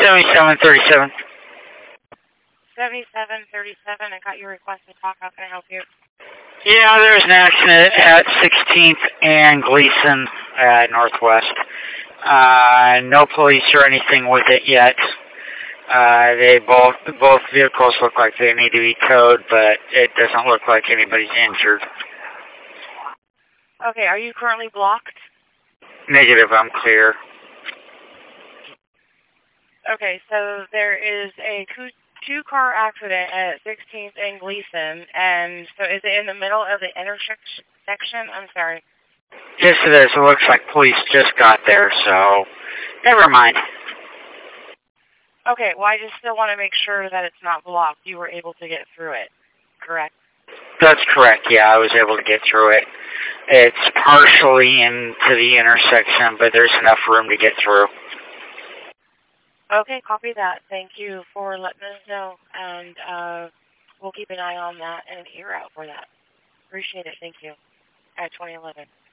7737. 7737, I got your request to talk. How can I help you? Yeah, there's an accident at 16th and Gleason Northwest. No police or anything with it yet. They both vehicles look like they need to be towed, but it doesn't look like anybody's injured. Okay, are you currently blocked? Negative, I'm clear. Okay, so there is a two-car accident at 16th and Gleason, and so is it in the middle of the intersection? I'm sorry. Yes, it is. It looks like police just got there, so never mind. Okay, well, I just still want to make sure that it's not blocked. You were able to get through it, correct? That's correct, yeah, I was able to get through it. It's partially into the intersection, but there's enough room to get through. Okay, copy that. Thank you for letting us know, and we'll keep an eye on that and an ear out for that. Appreciate it. Thank you. At 2011.